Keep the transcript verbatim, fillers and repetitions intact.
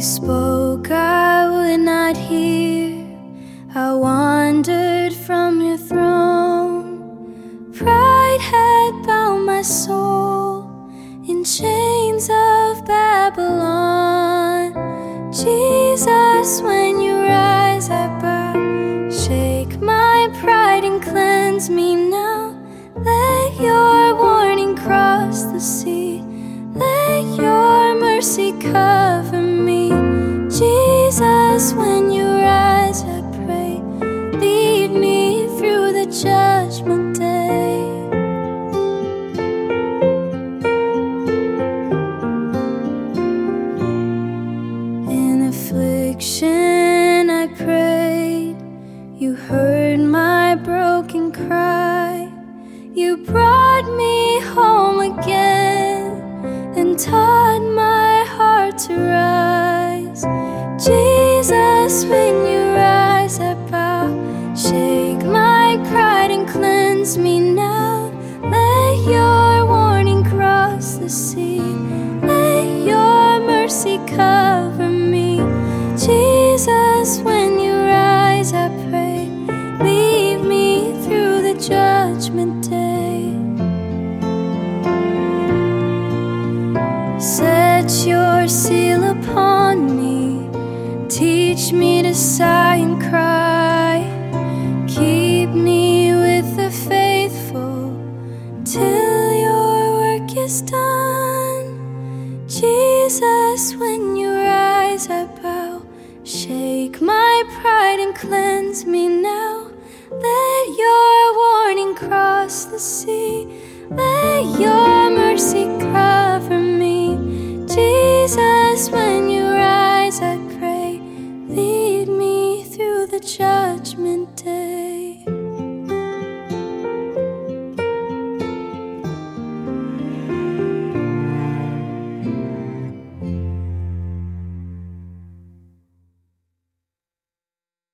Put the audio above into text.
spoke, I would not hear. I wandered from your throne. Pride had bound my soul in chains of Babylon. Jesus, when you rise, I bow. Shake my pride and cleanse me now. Let your warning cross the sea. Let your mercy cover me. Jesus, when you rise, I pray, lead me through the judgment day. In affliction I prayed, you heard my broken cry. You brought me home again and taught my heart to rise. Jesus, when you rise, I bow. Shake my pride and cleanse me now. Let your warning cross the sea. Let your mercy cover me. Jesus, when you rise, I pray, lead me through the judgment day. Set your seal upon me. Teach me to sigh and cry. Keep me with the faithful till your work is done. Jesus, when you rise, I bow. Shake my pride and cleanse me now. Let your warning cross the sea. Let your mercy cover me. Jesus, when